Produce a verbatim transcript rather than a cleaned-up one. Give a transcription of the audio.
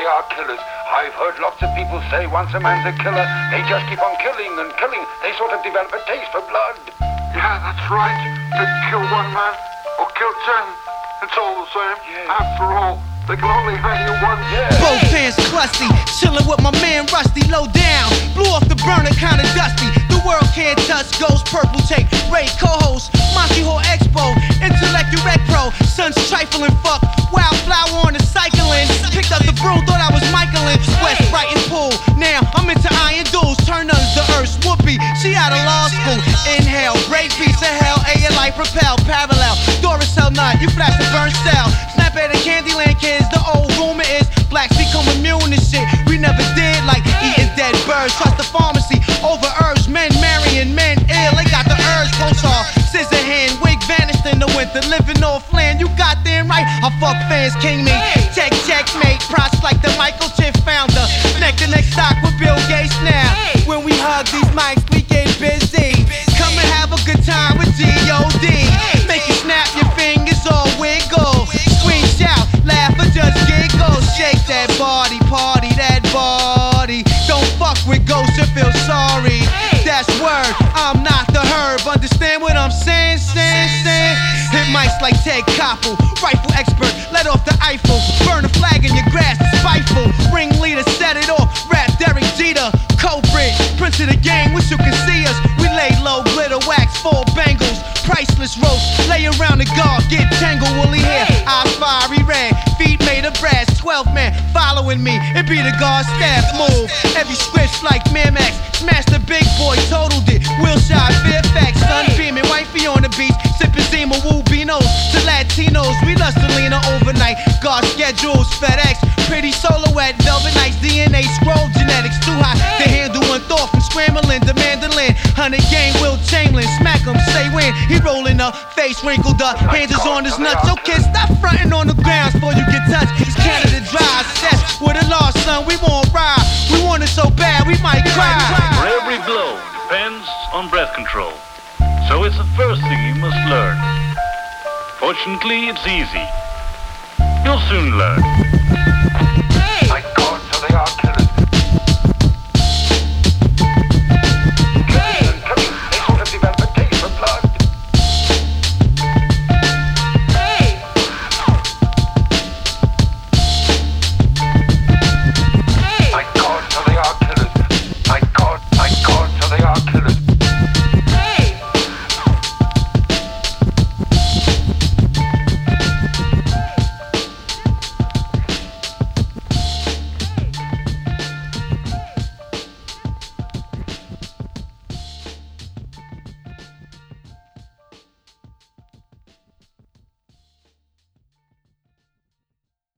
are killers. I've heard lots of people say once a man's a killer, they just keep on killing and killing. They sort of develop a taste for blood. Yeah, that's right. They kill one man or kill ten. It's all the same. Yeah. After all, they can only hang you once. Yeah. Both hands crusty, chillin' with my man Rusty, low down. Blew off the burner, kinda dusty. The world can't touch, goes purple tape. Ray co-host, Monty Hall Expo, Intellect Direct Pro. Son's trifling fuck, wildflower on the cycling. Picked up the broom, thought I was Michaelin. West Brighton pool, now I'm into iron duels. Turn under the earth, Whoopi, she out of law school. Inhale, break piece of hell, A L I propel, parallel. Doris L nine, you flash the burn cell. Snap at the Candyland kids, the old rumor is blacks become immune to shit we never did, like eating dead birds. Trust the pharmacy over herbs, men marrying men ill. They got the herbs, close off, scissor hand, wig vanished in the winter, living off land. You got damn right, I fuck fans, king me. Check, checkmate, props like the Michael Chip founder. Neck to neck stock with Bill Gates now. When we hug these mics, we get busy. Come and have a good time with G O D. Make you snap your fingers or wiggle. Scream, shout, laugh or just giggle. Shake that body, party that body. Don't fuck with ghosts, you feel sorry. That's word, I'm not the herb. Understand what I'm saying, saying, saying? Hit mics like Ted Koppel, rifle expert, let off the Eiffel. Burn a flag in your grass, spiteful. Ringleader, set it off, rap Derek Jeter. Culprit, prince of the game, wish you could see us. We lay low, glitter wax, four bangles. Priceless roast, lay around the guard, get tangled, woolly hair. Eyes fiery red, feet made of brass. Twelve man following me, it be the guard staff move. Every script like Miramax, smash the big boy, totaled it. Wilshire, Fairfax, sun beaming, wifey on the beach, sipping Zima, Woo Beanos. To Latinos, we lust Selena overnight. Guard schedules, FedEx, pretty silhouette, velvet nights, D N A scroll, genetics too high to handle one thought from scrambling to mandolin. Hundred game, Will Chamberlain, smack him, say when he rolling up, face wrinkled up, hands is on his nuts. Yo kid, stop fronting on the grounds before you get touched. It's Canada dry, that's with a lost son, we won't ride. We want it so bad, we might cry. For every blow depends on breath control. So it's the first thing you must learn. Fortunately, it's easy. You'll soon learn.